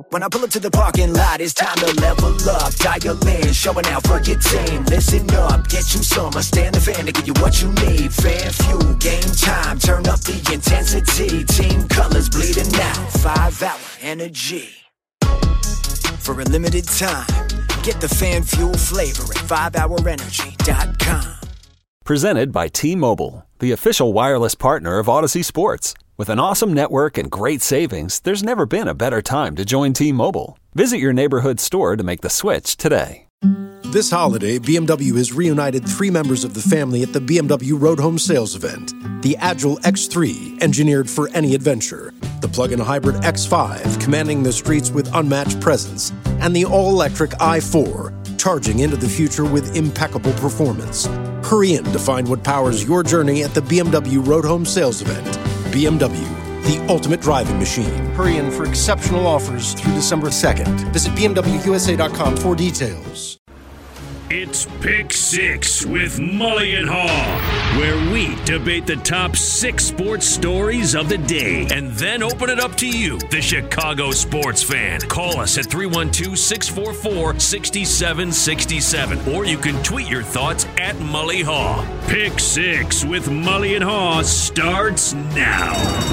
When I pull up to the parking lot, it's time to level up. Dial in, showing out for your team. Listen up, get you some. Stand the fan to give you what you need. Fan fuel, game time, turn up the intensity. Team colors bleeding out, 5-hour energy. For a limited time, get the fan fuel flavor at 5hourenergy.com. Presented by T-Mobile, the official wireless partner of Odyssey Sports. With an awesome network and great savings, there's never been a better time to join T-Mobile. Visit your neighborhood store to make the switch today. This holiday, BMW has reunited 3 members of the family at the BMW Road Home Sales Event. The Agile X3, engineered for any adventure. The plug-in hybrid X5, commanding the streets with unmatched presence. And the all-electric i4, charging into the future with impeccable performance. Hurry in to find what powers your journey at the BMW Road Home Sales Event. BMW, the ultimate driving machine. Hurry in for exceptional offers through December 2nd. Visit BMWUSA.com for details. It's Pick Six with Mully and Haw, where we debate the top 6 sports stories of the day and then open it up to you, the Chicago sports fan. Call us at 312-644-6767, or you can tweet your thoughts at Mully Haw. Pick Six with Mully and Haw starts now.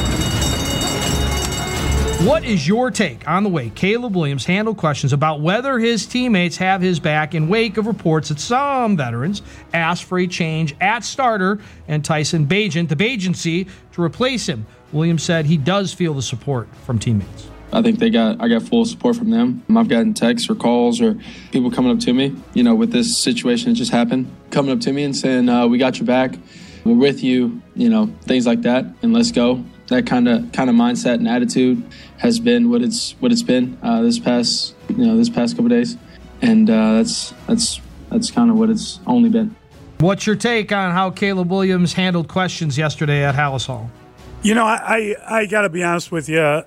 What is your take on the way Caleb Williams handled questions about whether his teammates have his back in wake of reports that some veterans asked for a change at starter and Tyson Bagent, the Bagency, to replace him? Williams said he does feel the support from teammates. I think I got full support from them. I've gotten texts or calls or people coming up to me, with this situation that just happened, coming up to me and saying, we got your back, we're with you, things like that, and let's go. That kind of mindset and attitude has been what it's been this past couple of days, and that's kind of what it's only been. What's your take on how Caleb Williams handled questions yesterday at Halas Hall? I got to be honest with you.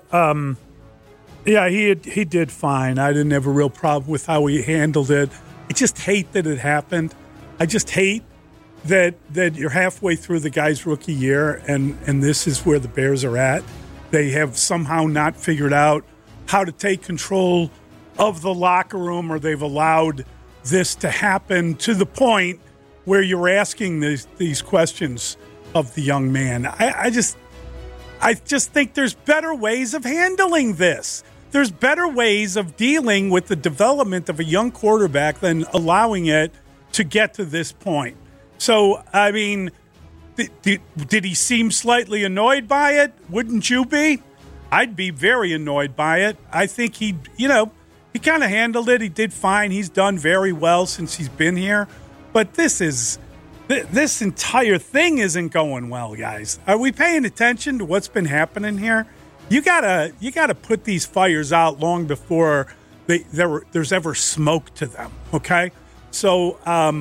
He did fine. I didn't have a real problem with how he handled it. I just hate that it happened. I just hate that you're halfway through the guy's rookie year and this is where the Bears are at. They have somehow not figured out how to take control of the locker room, or they've allowed this to happen to the point where you're asking these questions of the young man. I just think there's better ways of handling this. There's better ways of dealing with the development of a young quarterback than allowing it to get to this point. So, I mean, did he seem slightly annoyed by it? Wouldn't you be? I'd be very annoyed by it. I think he kind of handled it. He did fine. He's done very well since he's been here. But this entire thing isn't going well, guys. Are we paying attention to what's been happening here? You gotta put these fires out long before there's ever smoke to them. Okay, so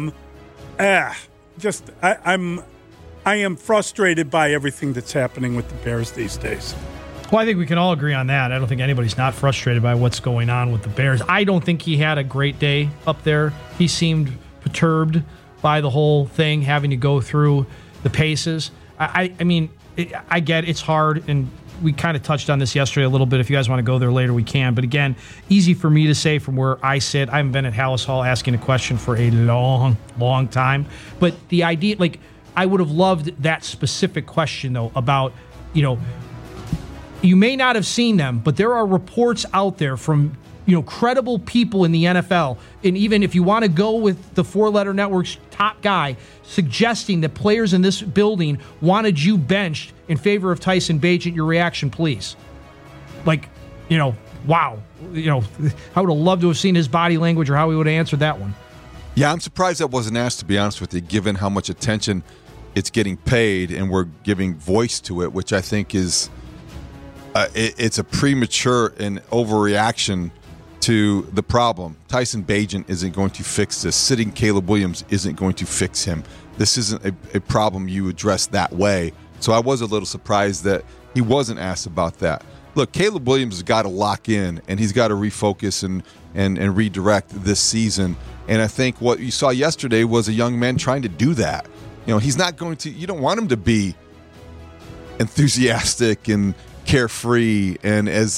I am frustrated by everything that's happening with the Bears these days. Well, I think we can all agree on that. I don't think anybody's not frustrated by what's going on with the Bears. I don't think he had a great day up there. He seemed perturbed by the whole thing, having to go through the paces. I mean, I get it's hard, and we kind of touched on this yesterday a little bit. If you guys want to go there later, we can. But again, easy for me to say from where I sit. I haven't been at Halas Hall asking a question for a long, long time. But the idea, I would have loved that specific question, though, about, you may not have seen them, but there are reports out there from, credible people in the NFL. And even if you want to go with the 4-letter network's top guy, suggesting that players in this building wanted you benched in favor of Tyson Bagent. Your reaction, please. Wow. I would have loved to have seen his body language or how he would have answered that one. Yeah, I'm surprised that wasn't asked, to be honest with you, given how much attention it's getting paid and we're giving voice to it, which I think is it's a premature and overreaction to the problem. Tyson Bagent isn't going to fix this. Sitting Caleb Williams isn't going to fix him. This isn't a problem you address that way. So I was a little surprised that he wasn't asked about that. Look, Caleb Williams has got to lock in, and he's got to refocus and redirect this season. And I think what you saw yesterday was a young man trying to do that. He's not going to – you don't want him to be enthusiastic and carefree and as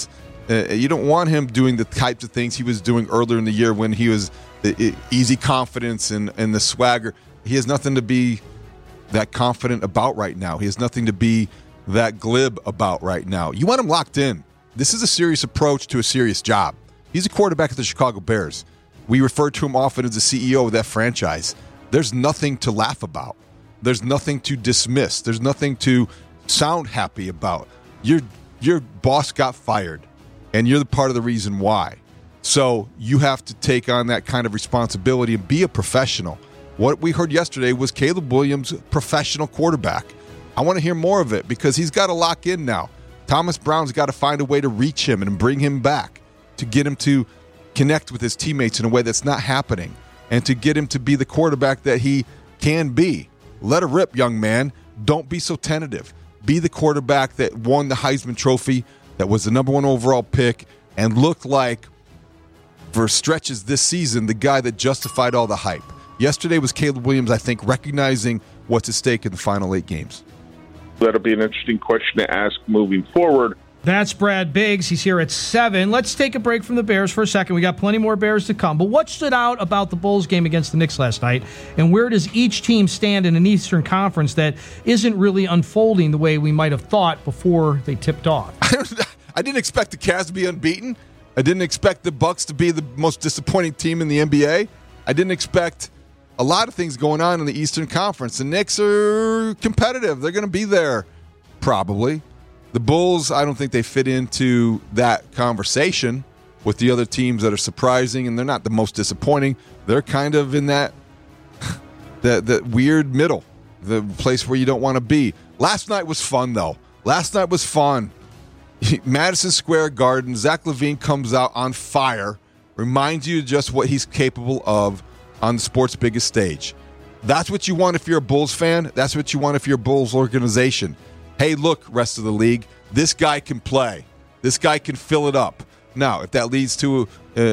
You don't want him doing the types of things he was doing earlier in the year when he was the easy confidence and the swagger. He has nothing to be that confident about right now. He has nothing to be that glib about right now. You want him locked in. This is a serious approach to a serious job. He's a quarterback of the Chicago Bears. We refer to him often as the CEO of that franchise. There's nothing to laugh about. There's nothing to dismiss. There's nothing to sound happy about. Your boss got fired, and you're the part of the reason why. So you have to take on that kind of responsibility and be a professional. What we heard yesterday was Caleb Williams, professional quarterback. I want to hear more of it because he's got to lock in now. Thomas Brown's got to find a way to reach him and bring him back, to get him to connect with his teammates in a way that's not happening, and to get him to be the quarterback that he can be. Let her rip, young man. Don't be so tentative. Be the quarterback that won the Heisman Trophy, that was the number 1 overall pick, and looked like, for stretches this season, the guy that justified all the hype. Yesterday was Caleb Williams, I think, recognizing what's at stake in the final 8 games. That'll be an interesting question to ask moving forward. That's Brad Biggs. He's here at 7. Let's take a break from the Bears for a second. We got plenty more Bears to come. But what stood out about the Bulls game against the Knicks last night, and where does each team stand in an Eastern Conference that isn't really unfolding the way we might have thought before they tipped off? I didn't expect the Cavs to be unbeaten. I didn't expect the Bucks to be the most disappointing team in the NBA. I didn't expect a lot of things going on in the Eastern Conference. The Knicks are competitive. They're going to be there, probably. The Bulls, I don't think they fit into that conversation with the other teams that are surprising, and they're not the most disappointing. They're kind of in that weird middle, the place where you don't want to be. Last night was fun, though. Last night was fun. Madison Square Garden, Zach LaVine comes out on fire, reminds you just what he's capable of on the sport's biggest stage. That's what you want if you're a Bulls fan. That's what you want if you're a Bulls organization. Hey, look, rest of the league, this guy can play. This guy can fill it up. Now, if that leads to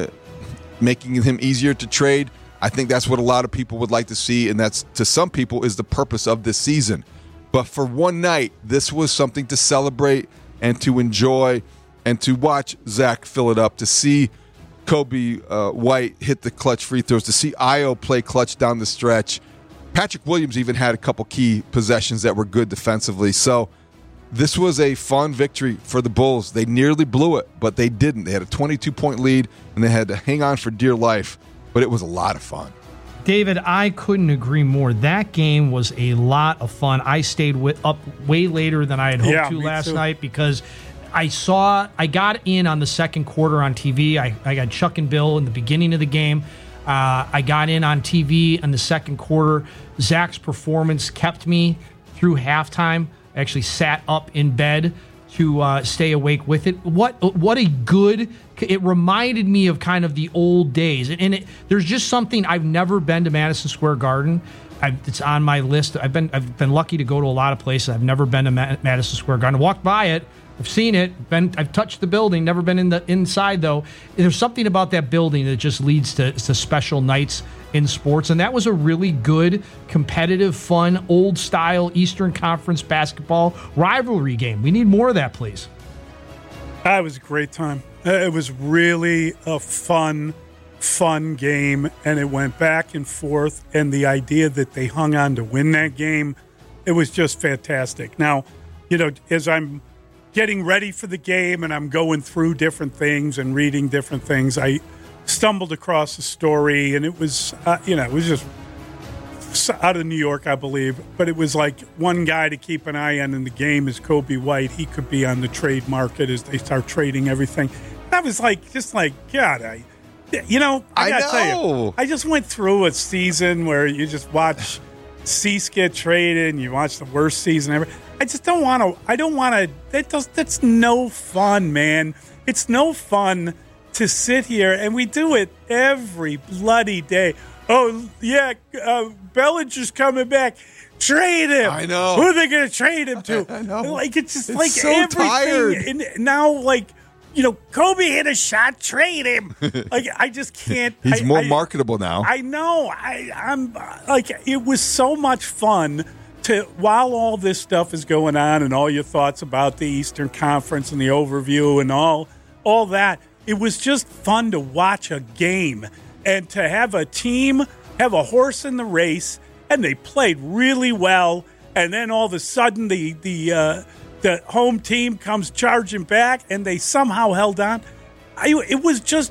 making him easier to trade, I think that's what a lot of people would like to see, and that's, to some people, is the purpose of this season. But for one night, this was something to celebrate and to enjoy and to watch Zach fill it up, to see Kobe White hit the clutch free throws, to see Ayo play clutch down the stretch. Patrick Williams even had a couple key possessions that were good defensively. So this was a fun victory for the Bulls. They nearly blew it, but they didn't. They had a 22-point lead, and they had to hang on for dear life. But it was a lot of fun. David, I couldn't agree more. That game was a lot of fun. I stayed up way later than I had hoped to last night because I got in on the second quarter on TV. I got Chuck and Bill in the beginning of the game. I got in on TV in the second quarter. Zach's performance kept me through halftime. I actually sat up in bed to stay awake with it. What a good... It reminded me of kind of the old days. And there's just something... I've never been to Madison Square Garden. It's on my list. I've been lucky to go to a lot of places. I've never been to Madison Square Garden. I walked by it. I've seen it. I've touched the building. Never been inside though. There's something about that building that just leads to special nights in sports, and that was a really good, competitive, fun, old-style Eastern Conference basketball rivalry game. We need more of that, please. It was a great time. It was really a fun game, and it went back and forth, and the idea that they hung on to win that game, it was just fantastic. Now, as I'm getting ready for the game and I'm going through different things and reading different things, I stumbled across a story, and it was, it was just out of New York, I believe, but it was like one guy to keep an eye on in the game is Kobe White. He could be on the trade market as they start trading everything. That was God, I gotta tell you, I just went through a season where you just watch Cease get traded and you watch the worst season ever. I just don't want to. That's no fun, man. It's no fun to sit here, and we do it every bloody day. Oh, yeah, Bellinger's coming back. Trade him. I know. Who are they going to trade him to? I know. It's just so everything. tired. And now, Kobe hit a shot. Trade him. I just can't. He's more marketable now. I know. I'm it was so much fun while all this stuff is going on and all your thoughts about the Eastern Conference and the overview and all all that. It was just fun to watch a game and to have a team have a horse in the race, and they played really well. And then all of a sudden, the home team comes charging back, and they somehow held on. It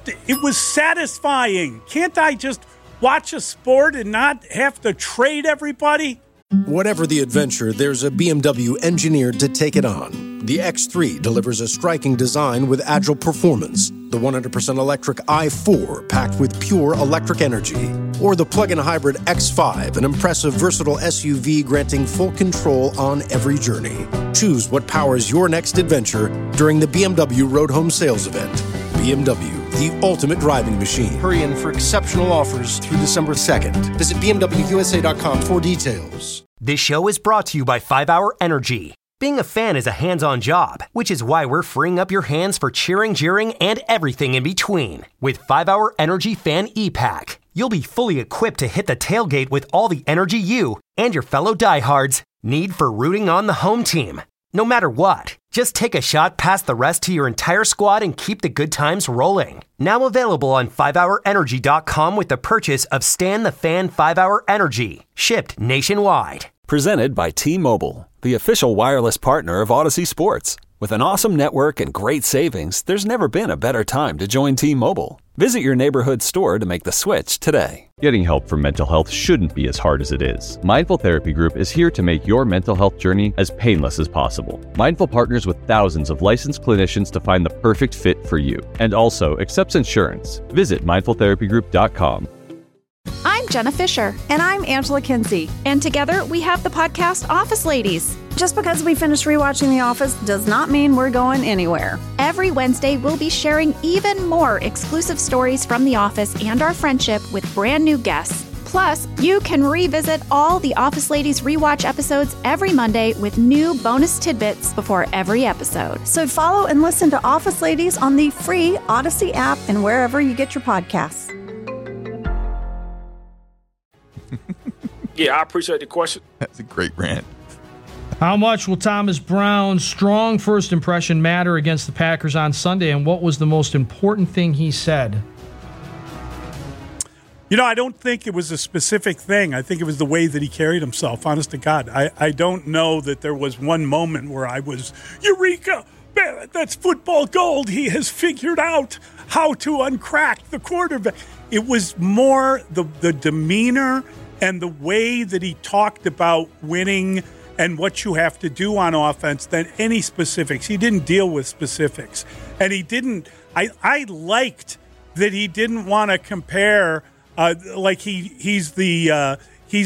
was satisfying. Can't I just watch a sport and not have to trade everybody? Whatever the adventure, there's a BMW engineered to take it on. The X3 delivers a striking design with agile performance. The 100% electric i4 packed with pure electric energy. Or the plug-in hybrid X5, an impressive, versatile SUV granting full control on every journey. Choose what powers your next adventure during the BMW Road Home Sales Event. BMW, the ultimate driving machine. Hurry in for exceptional offers through December 2nd. Visit BMWUSA.com for details. This show is brought to you by 5 Hour Energy. Being a fan is a hands-on job, which is why we're freeing up your hands for cheering, jeering, and everything in between. With 5 Hour Energy Fan E-Pack, you'll be fully equipped to hit the tailgate with all the energy you and your fellow diehards need for rooting on the home team. No matter what, just take a shot past the rest to your entire squad and keep the good times rolling. Now available on 5hourenergy.com with the purchase of Stan the Fan 5 Hour Energy, shipped nationwide. Presented by T-Mobile, the official wireless partner of Odyssey Sports. With an awesome network and great savings, there's never been a better time to join T-Mobile. Visit your neighborhood store to make the switch today. Getting help for mental health shouldn't be as hard as it is. Mindful Therapy Group is here to make your mental health journey as painless as possible. Mindful partners with thousands of licensed clinicians to find the perfect fit for you, and also accepts insurance. Visit mindfultherapygroup.com. I'm Jenna Fisher. And I'm Angela Kinsey. And together we have the podcast Office Ladies. Just because we finished rewatching The Office does not mean we're going anywhere. Every Wednesday, we'll be sharing even more exclusive stories from The Office and our friendship with brand new guests. Plus, you can revisit all the Office Ladies rewatch episodes every Monday with new bonus tidbits before every episode. So follow and listen to Office Ladies on the free Odyssey app and wherever you get your podcasts. Yeah, I appreciate the question. That's a great rant. How much will Thomas Brown's strong first impression matter against the Packers on Sunday, and what was the most important thing he said? You know, I don't think it was a specific thing. I think it was the way that he carried himself, honest to God. I don't know that there was one moment where I was, Eureka! That's football gold. He has figured out how to uncrack the quarterback. It was more the demeanor and the way that he talked about winning and what you have to do on offense than any specifics. He didn't deal with specifics. And he didn't – I liked that he didn't want to compare like he's the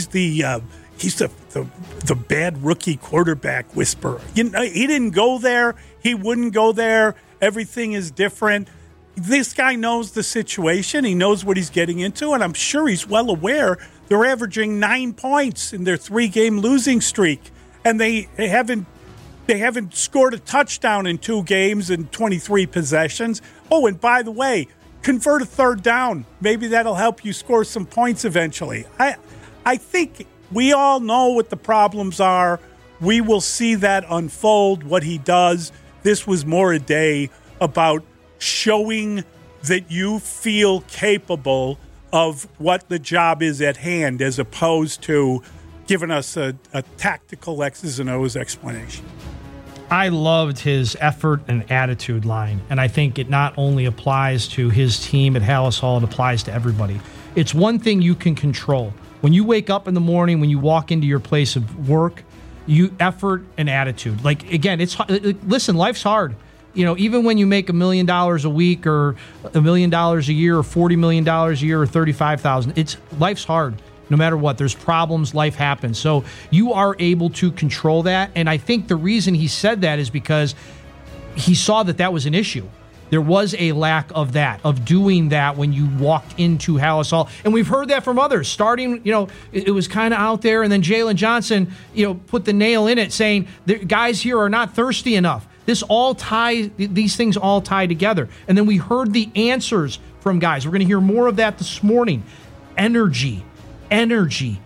bad rookie quarterback whisperer. You know, he didn't go there. He wouldn't go there. Everything is different. This guy knows the situation. He knows what he's getting into, and I'm sure he's well aware they're averaging 9 points in their 3-game losing streak, and they haven't scored a touchdown in 2 games and 23 possessions. Oh, and by the way, convert a third down. Maybe that'll help you score some points eventually. I think we all know what the problems are. We will see that unfold, what he does. This was more a day about showing that you feel capable of what the job is at hand, as opposed to giving us a tactical X's and O's explanation. I loved his effort and attitude line, and I think it not only applies to his team at Halas Hall, it applies to everybody. It's one thing you can control. When you wake up in the morning, when you walk into your place of work, you effort and attitude. Like, again, listen, life's hard. You know, even when you make $1 million a week or $1 million a year or $40 million a year or $35,000, life's hard. No matter what, there's problems, life happens. So you are able to control that. And I think the reason he said that is because he saw that was an issue. There was a lack of that, of doing that when you walked into Halas Hall. And we've heard that from others. Starting, it was kind of out there. And then Jalen Johnson, put the nail in it, saying the guys here are not thirsty enough. These things all tie together. And then we heard the answers from guys. We're going to hear more of that this morning. Energy.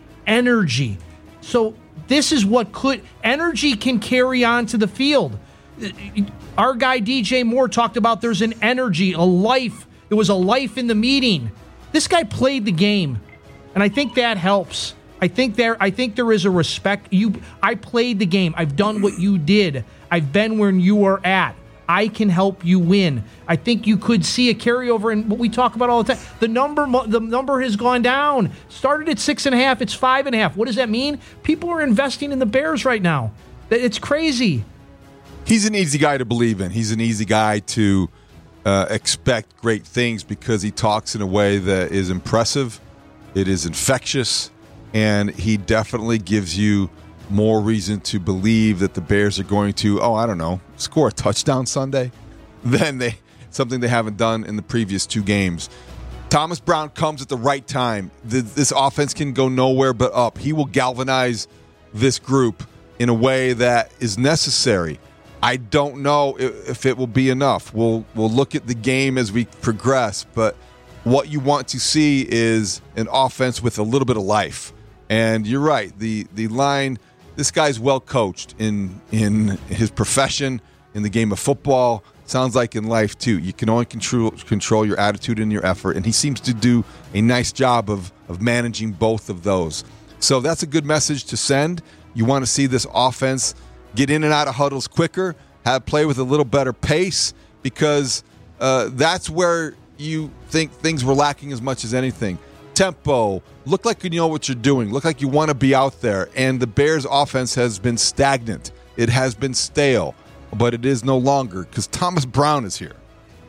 So this is what energy can carry on to the field. Our guy DJ Moore talked about there's an energy, a life. It was a life in the meeting. This guy played the game, and I think that helps. I think there is a respect. I played the game. I've done what you did. I've been where you were at. I can help you win. I think you could see a carryover in what we talk about all the time. The number has gone down. Started at 6.5. It's 5.5. What does that mean? People are investing in the Bears right now. It's crazy. He's an easy guy to believe in. He's an easy guy to expect great things because he talks in a way that is impressive. It is infectious. And he definitely gives you more reason to believe that the Bears are going to, score a touchdown Sunday than something they haven't done in the previous 2 games. Thomas Brown comes at the right time. This offense can go nowhere but up. He will galvanize this group in a way that is necessary. I don't know if it will be enough. We'll look at the game as we progress, but what you want to see is an offense with a little bit of life. And you're right. The line, this guy's well coached in his profession, in the game of football. Sounds like in life too. You can only control your attitude and your effort, and he seems to do a nice job of managing both of those. So that's a good message to send. You want to see this offense get in and out of huddles quicker, play with a little better pace, because that's where you think things were lacking as much as anything. Tempo, look like you know what you're doing, look like you want to be out there, and the Bears offense has been stagnant. It has been stale, but it is no longer because Thomas Brown is here.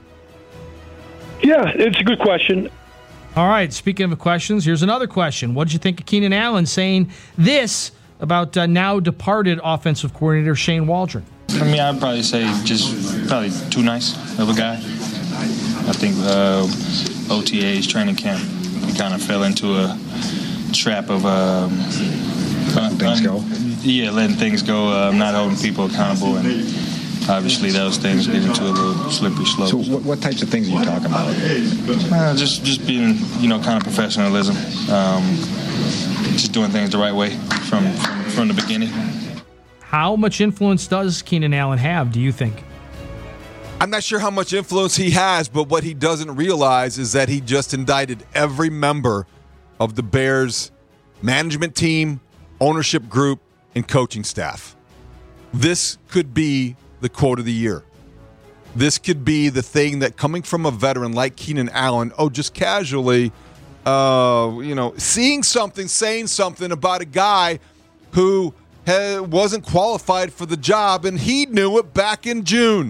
Yeah, it's a good question. All right, speaking of questions, here's another question. What did you think of Keenan Allen saying this about now departed offensive coordinator Shane Waldron? I mean, I'd probably say just probably too nice of a guy. I think OTA's training camp, he kind of fell into a trap of letting things go. Yeah, letting things go, not holding people accountable, and obviously those things get into a little slippery slope. So what types of things are you talking about? Just being, kind of professionalism, just doing things the right way from the beginning. How much influence does Keenan Allen have, do you think? I'm not sure how much influence he has, but what he doesn't realize is that he just indicted every member of the Bears management team, ownership group, and coaching staff. This could be the quote of the year. This could be the thing that, coming from a veteran like Keenan Allen, just casually, seeing something, saying something about a guy who wasn't qualified for the job, and he knew it back in June.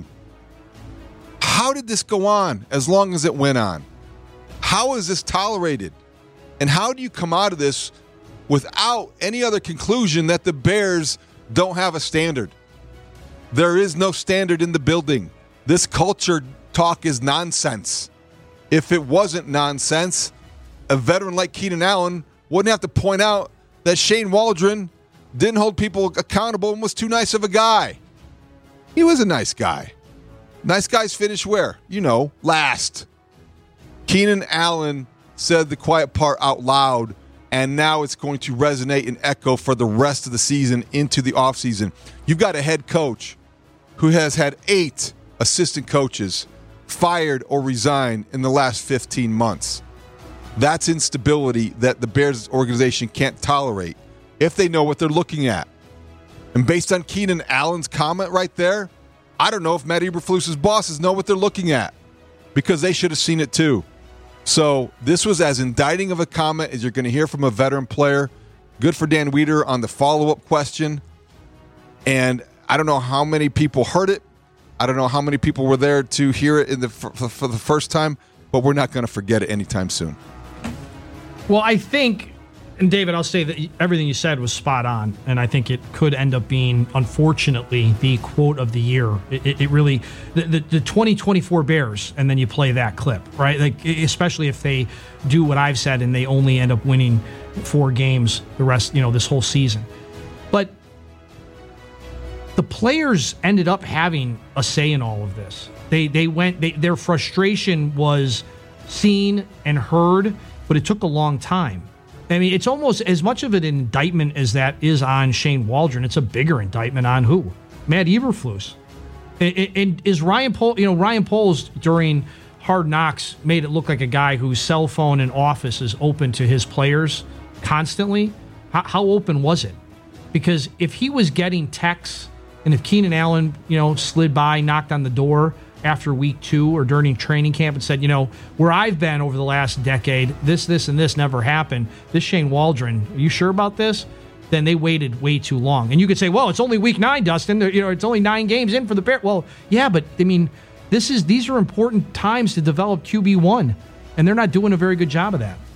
How did this go on as long as it went on? How is this tolerated? And how do you come out of this without any other conclusion that the Bears don't have a standard? There is no standard in the building. This culture talk is nonsense. If it wasn't nonsense, a veteran like Keenan Allen wouldn't have to point out that Shane Waldron didn't hold people accountable and was too nice of a guy. He was a nice guy. Nice guys finish where? Last. Keenan Allen said the quiet part out loud, and now it's going to resonate and echo for the rest of the season into the offseason. You've got a head coach who has had 8 assistant coaches fired or resigned in the last 15 months. That's instability that the Bears organization can't tolerate if they know what they're looking at. And based on Keenan Allen's comment right there, I don't know if Matt Eberflus's bosses know what they're looking at, because they should have seen it too. So this was as indicting of a comment as you're going to hear from a veteran player. Good for Dan Weeder on the follow-up question. And I don't know how many people heard it. I don't know how many people were there to hear it for the first time, but we're not going to forget it anytime soon. Well, I think, and David, I'll say that everything you said was spot on, and I think it could end up being, unfortunately, the quote of the year. It really, the 2024 Bears, and then you play that clip, right? Like, especially if they do what I've said and they only end up winning 4 games the rest, this whole season. But the players ended up having a say in all of this. Their frustration was seen and heard, but it took a long time. I mean, it's almost as much of an indictment as that is on Shane Waldron. It's a bigger indictment on who? Matt Eberflus. And is Ryan Poles, Ryan Poles during Hard Knocks made it look like a guy whose cell phone and office is open to his players constantly. How open was it? Because if he was getting texts and if Keenan Allen, slid by, knocked on the door after week 2 or during training camp and said, where I've been over the last decade, this, and this never happened. This Shane Waldron, are you sure about this? Then they waited way too long. And you could say, well, it's only week 9, Dustin. It's only 9 games in for the Bears. Well, yeah, but I mean, these are important times to develop QB1, and they're not doing a very good job of that.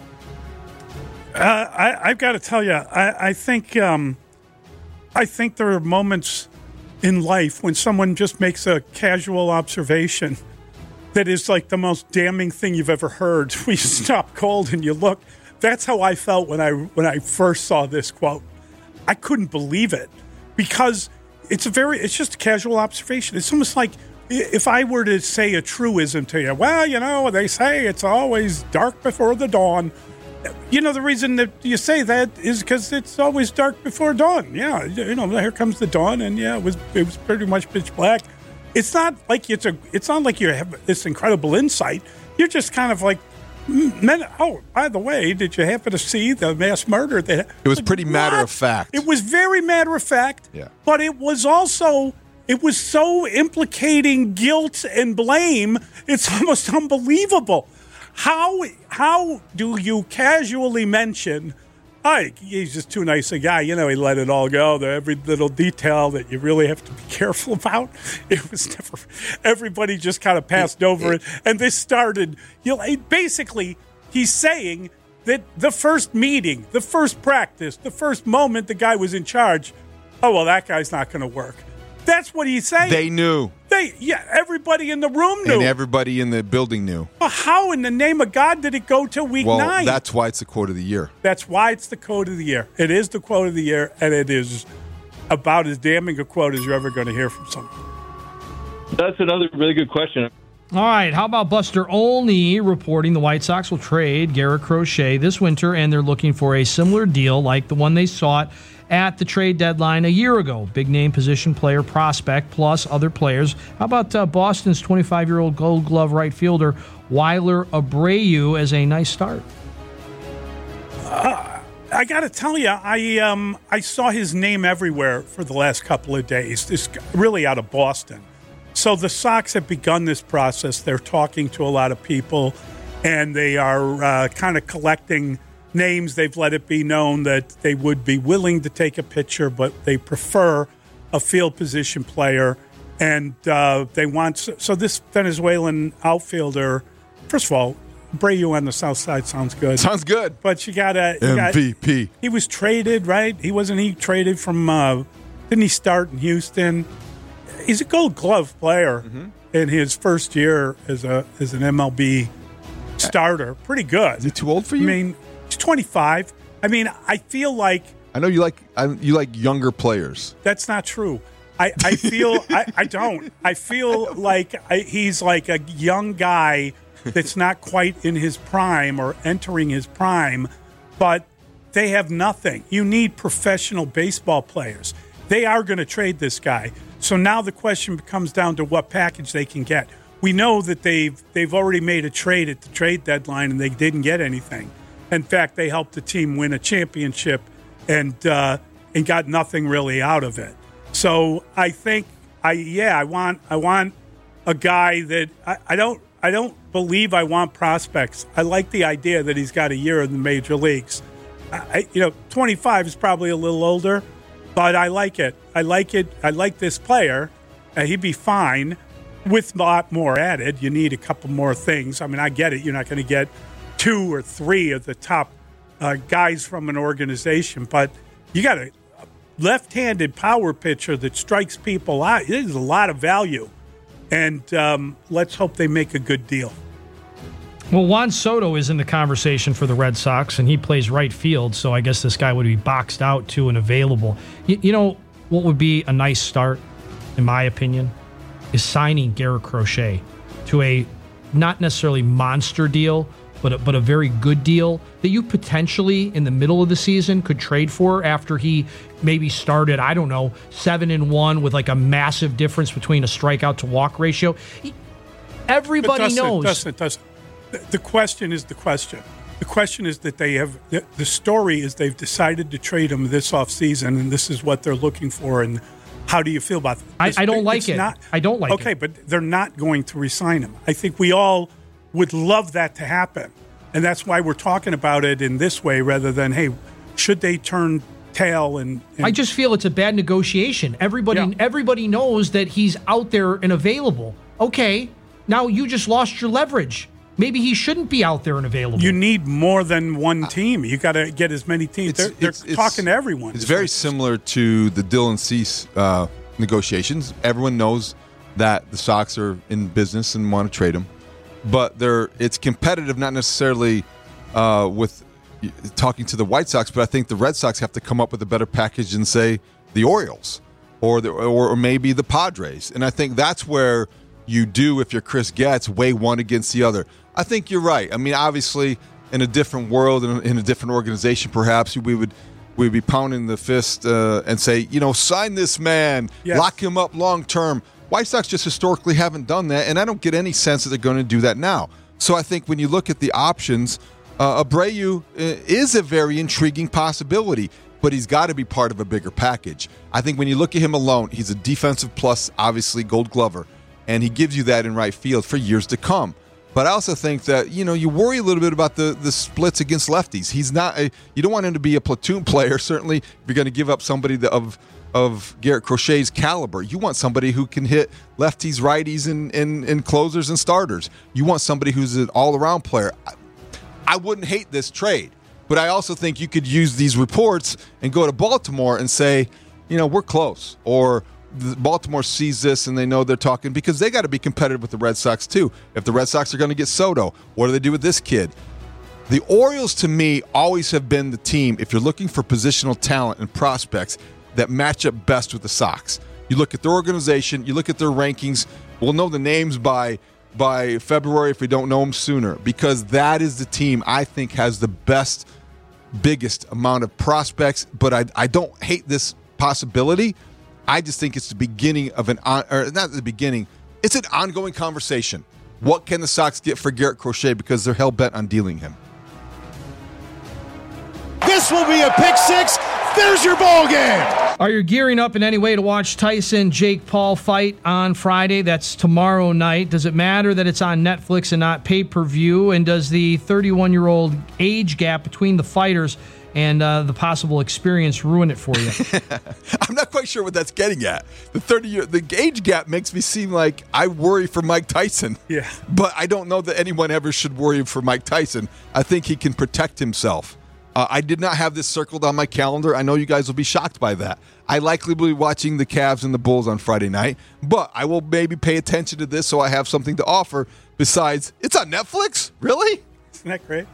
I've got to tell you, I think there are moments in life when someone just makes a casual observation that is like the most damning thing you've ever heard. We stop cold and you look. That's how I felt when I first saw this quote. I couldn't believe it because it's just a casual observation. It's almost like if I were to say a truism to you, well, they say it's always dark before the dawn. The reason that you say that is because it's always dark before dawn. Yeah, here comes the dawn, and yeah, it was pretty much pitch black. It's not like it's not like you have this incredible insight. You're just kind of like, by the way, did you happen to see the mass murder? It was pretty matter of fact. It was very matter of fact. Yeah. But it was so implicating guilt and blame. It's almost unbelievable. How do you casually mention, he's just too nice a guy. He let it all go. Every little detail that you really have to be careful about. It was never, everybody just kind of passed over it. And this started, basically, he's saying that the first meeting, the first practice, the first moment the guy was in charge, that guy's not going to work. That's what he's saying. They knew. Everybody in the room knew. And everybody in the building knew. Well, how in the name of God did it go to week 9? Well, that's why it's the quote of the year. That's why it's the quote of the year. It is the quote of the year, and it is about as damning a quote as you're ever going to hear from someone. That's another really good question. All right, how about Buster Olney reporting the White Sox will trade Garrett Crochet this winter, and they're looking for a similar deal like the one they sought at the trade deadline a year ago. Big name position player prospect plus other players. How about Boston's 25-year-old Gold Glove right fielder Weiler Abreu as a nice start? I got to tell you, I saw his name everywhere for the last couple of days. This really out of Boston. So the Sox have begun this process. They're talking to a lot of people, and they are kind of collecting names. They've let it be known that they would be willing to take a pitcher, but they prefer a field position player. And they want so this Venezuelan outfielder. First of all, Abreu on the south side sounds good. Sounds good. But you gotta MVP. He was traded, right? He traded from? Didn't he start in Houston? He's a Gold Glove player in his first year as an MLB starter. Pretty good. Is he too old for you? I mean, he's 25. I mean, I feel like I know you like younger players. That's not true. I feel I don't. I feel like he's like a young guy that's not quite in his prime or entering his prime, but they have nothing. You need professional baseball players. They are going to trade this guy. So now the question comes down to what package they can get. We know that they've already made a trade at the trade deadline and they didn't get anything. In fact, they helped the team win a championship and got nothing really out of it. So I think I want a guy that I don't believe I want prospects. I like the idea that he's got a year in the major leagues. 25 is probably a little older, but I like it. I like this player. He'd be fine with a lot more added. You need a couple more things. I mean, I get it. You're not going to get 2 or 3 of the top guys from an organization, but you got a left-handed power pitcher that strikes people out. There's a lot of value, and let's hope they make a good deal. Well, Juan Soto is in the conversation for the Red Sox, and he plays right field, so I guess this guy would be boxed out too and available. You know what would be a nice start, in my opinion, is signing Garrett Crochet to a not necessarily monster deal, but a very good deal that you potentially in the middle of the season could trade for after he maybe started, 7-1 with like a massive difference between a strikeout to walk ratio. Everybody knows. The question is the question. The question is that they have the story is they've decided to trade him this offseason, and this is what they're looking for. And how do you feel about this? I don't like it. I don't like it. Okay, but they're not going to re-sign him. I think we all would love that to happen, and that's why we're talking about it in this way rather than, hey, should they turn tail? And I just feel it's a bad negotiation. Everybody knows that he's out there and available. Okay, now you just lost your leverage. Maybe he shouldn't be out there and available. You need more than one team. You got to get as many teams. They're talking to everyone. It's very similar to the Dylan Cease negotiations. Everyone knows that the Sox are in business and want to trade him, but it's competitive, not necessarily with talking to the White Sox, but I think the Red Sox have to come up with a better package than, say, the Orioles or maybe the Padres. And I think that's where you do, if you're Chris Getz, weigh one against the other. I think you're right. I mean, obviously, in a different world, in a different organization, perhaps we'd be pounding the fist and say, sign this man, lock him up long term. White Sox just historically haven't done that, and I don't get any sense that they're going to do that now. So I think when you look at the options, Abreu is a very intriguing possibility, but he's got to be part of a bigger package. I think when you look at him alone, he's a defensive plus, obviously, Gold Glover, and he gives you that in right field for years to come. But I also think that, you worry a little bit about the splits against lefties. He's not you don't want him to be a platoon player, certainly, if you're going to give up somebody of Garrett Crochet's caliber. You want somebody who can hit lefties, righties, and closers and starters. You want somebody who's an all-around player. I wouldn't hate this trade, but I also think you could use these reports and go to Baltimore and say, we're close, or Baltimore sees this and they know they're talking, because they got to be competitive with the Red Sox too. If the Red Sox are going to get Soto, what do they do with this kid? The Orioles, to me, always have been the team, if you're looking for positional talent and prospects, that match up best with the Sox. You look at their organization, you look at their rankings, we'll know the names by February if we don't know them sooner, because that is the team I think has the biggest amount of prospects. But I don't hate this possibility. I just think it's the beginning of not the beginning, it's an ongoing conversation. What can the Sox get for Garrett Crochet, because they're hell-bent on dealing him? This will be a pick six. There's your ball game. Are you gearing up in any way to watch Tyson-Jake Paul fight on Friday? That's tomorrow night. Does it matter that it's on Netflix and not pay-per-view? And does the 31-year-old age gap between the fighters and the possible experience ruin it for you? I'm not quite sure what that's getting at. The age gap makes me seem like I worry for Mike Tyson. Yeah. But I don't know that anyone ever should worry for Mike Tyson. I think he can protect himself. I did not have this circled on my calendar. I know you guys will be shocked by that. I likely will be watching the Cavs and the Bulls on Friday night, but I will maybe pay attention to this so I have something to offer besides, it's on Netflix? Really? Isn't that great?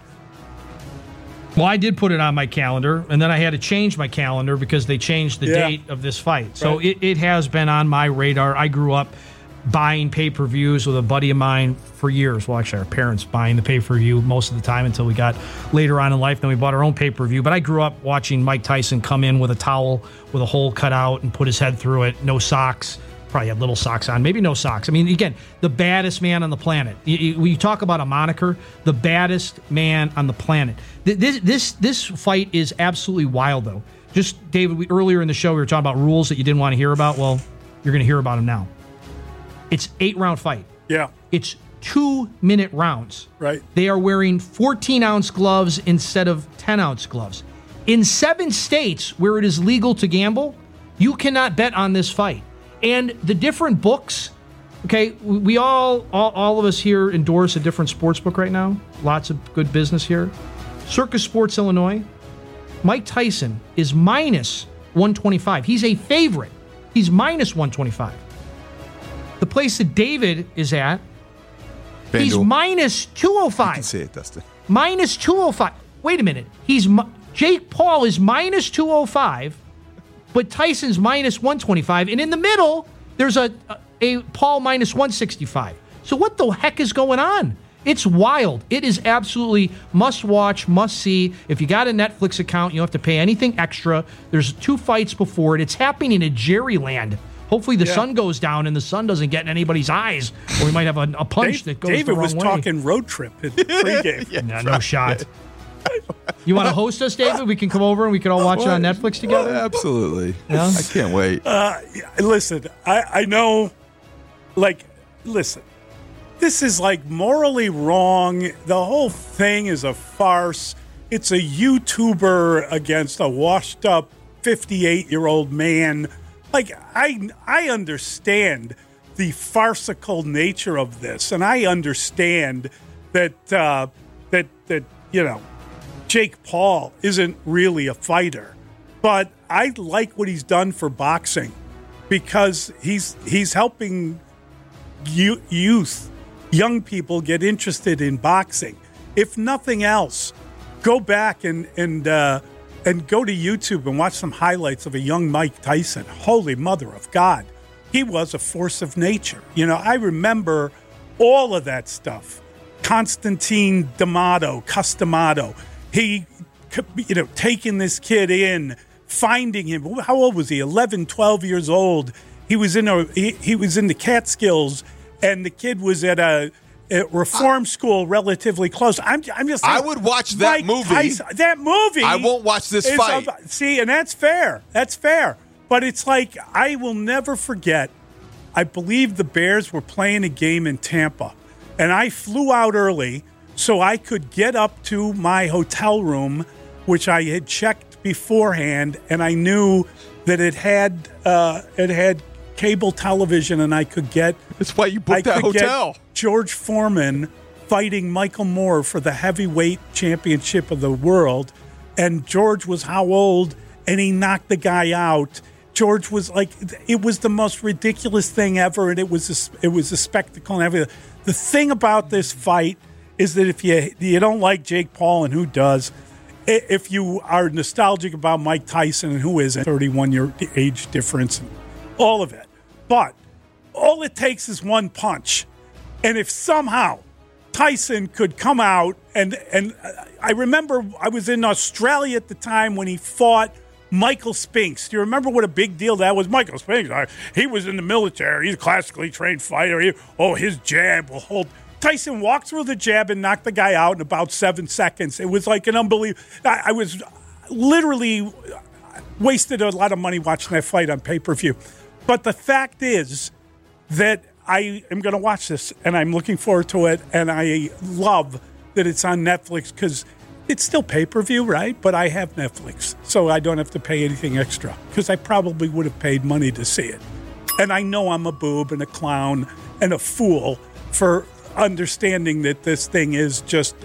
Well, I did put it on my calendar, and then I had to change my calendar because they changed the date of this fight. So it has been on my radar. I grew up buying pay-per-views with a buddy of mine for years. Well, actually, our parents buying the pay-per-view most of the time until we got later on in life. Then we bought our own pay-per-view. But I grew up watching Mike Tyson come in with a towel with a hole cut out and put his head through it. No socks. Probably had little socks on. Maybe no socks. I mean, again, the baddest man on the planet. When you talk about a moniker, the baddest man on the planet. This fight is absolutely wild, though. Just, David, earlier in the show, we were talking about rules that you didn't want to hear about. Well, you're going to hear about them now. It's 8-round fight. Yeah. It's 2-minute rounds. Right. They are wearing 14-ounce gloves instead of 10-ounce gloves. In 7 states where it is legal to gamble, you cannot bet on this fight. And the different books, okay, we all of us here endorse a different sports book right now. Lots of good business here. Circus Sports Illinois. Mike Tyson is minus 125. He's a favorite. He's minus 125. The place that David is at, FanDuel. He's minus 205. You can say it, Dustin. Minus 205. Wait a minute. Jake Paul is minus 205, but Tyson's minus 125. And in the middle, there's a Paul minus 165. So what the heck is going on? It's wild. It is absolutely must watch, must see. If you got a Netflix account, you don't have to pay anything extra. There's 2 fights before it. It's happening in Jerryland. Hopefully the sun goes down and the sun doesn't get in anybody's eyes, or we might have a punch that goes David the wrong way. was talking road trip in pregame. No shot. You want to host us, David? We can come over and we can all watch it on Netflix together? Well, absolutely. Yeah? I can't wait. Listen, I know, listen, this is morally wrong. The whole thing is a farce. It's a YouTuber against a washed up 58-year-old man. I understand the farcical nature of this, and I understand that Jake Paul isn't really a fighter, but I like what he's done for boxing because he's helping young people get interested in boxing. If nothing else, go back and go to YouTube and watch some highlights of a young Mike Tyson. Holy mother of God. He was a force of nature. I remember all of that stuff. Constantine Customato. He, taking this kid in, finding him. How old was he? 11, 12 years old. He was in the Catskills, and the kid was at a reform school relatively close. I'm just saying, I would watch that movie. That movie. I won't watch this fight. See, and that's fair. That's fair. But it's I will never forget. I believe the Bears were playing a game in Tampa, and I flew out early so I could get up to my hotel room, which I had checked beforehand, and I knew that it had cable television, and I could get. That's why you booked that hotel. George Foreman fighting Michael Moore for the heavyweight championship of the world, and George was how old? And he knocked the guy out. George was it was the most ridiculous thing ever, and it was a spectacle and everything. The thing about this fight is that if you don't like Jake Paul, and who does, if you are nostalgic about Mike Tyson, and who isn't, 31-year age difference, and all of it. But all it takes is one punch. And if somehow Tyson could come out, and I remember I was in Australia at the time when he fought Michael Spinks. Do you remember what a big deal that was? Michael Spinks, he was in the military. He's a classically trained fighter. His jab will hold. Tyson walked through the jab and knocked the guy out in about 7 seconds. It was an unbelievable. I was literally wasted a lot of money watching that fight on pay-per-view. But the fact is that I am going to watch this, and I'm looking forward to it, and I love that it's on Netflix because it's still pay-per-view, right? But I have Netflix, so I don't have to pay anything extra because I probably would have paid money to see it. And I know I'm a boob and a clown and a fool for understanding that this thing is just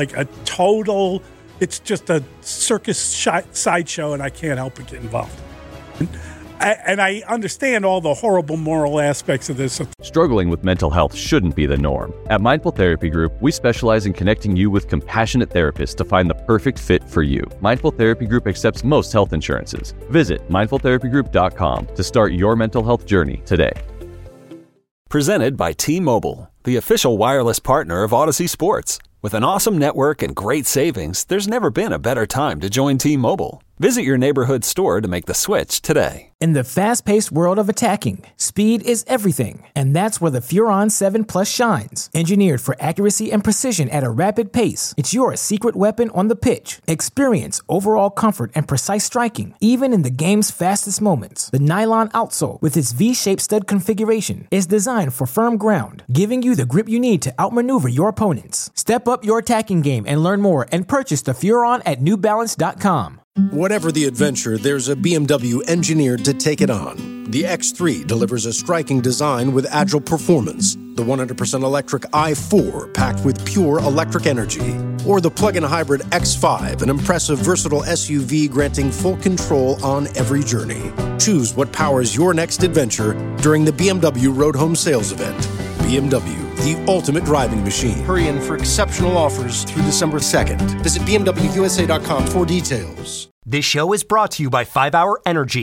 it's just a circus sideshow, and I can't help but get involved. And I understand all the horrible moral aspects of this. Struggling with mental health shouldn't be the norm. At Mindful Therapy Group, we specialize in connecting you with compassionate therapists to find the perfect fit for you. Mindful Therapy Group accepts most health insurances. Visit mindfultherapygroup.com to start your mental health journey today. Presented by T-Mobile, the official wireless partner of Odyssey Sports. With an awesome network and great savings, there's never been a better time to join T-Mobile. Visit your neighborhood store to make the switch today. In the fast-paced world of attacking, speed is everything, and that's where the Furon 7 Plus shines. Engineered for accuracy and precision at a rapid pace, it's your secret weapon on the pitch. Experience overall comfort and precise striking, even in the game's fastest moments. The nylon outsole, with its V-shaped stud configuration, is designed for firm ground, giving you the grip you need to outmaneuver your opponents. Step up your attacking game and learn more and purchase the Furon at NewBalance.com. Whatever the adventure, there's a BMW engineered to take it on. The X3 delivers a striking design with agile performance. The 100% electric i4 packed with pure electric energy. Or the plug-in hybrid X5, an impressive, versatile SUV granting full control on every journey. Choose what powers your next adventure during the BMW Road Home Sales Event. BMW, the ultimate driving machine. Hurry in for exceptional offers through December 2nd. Visit BMWUSA.com for details. This show is brought to you by 5 Hour Energy.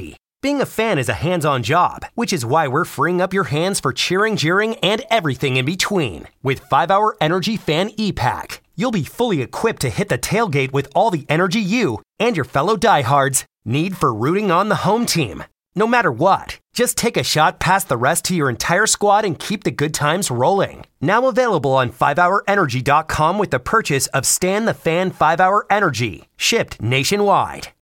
Being a fan is a hands-on job, which is why we're freeing up your hands for cheering, jeering, and everything in between. With 5-Hour Energy Fan E-Pack, you'll be fully equipped to hit the tailgate with all the energy you and your fellow diehards need for rooting on the home team. No matter what, just take a shot past the rest to your entire squad and keep the good times rolling. Now available on 5hourenergy.com with the purchase of Stan the Fan 5-Hour Energy, shipped nationwide.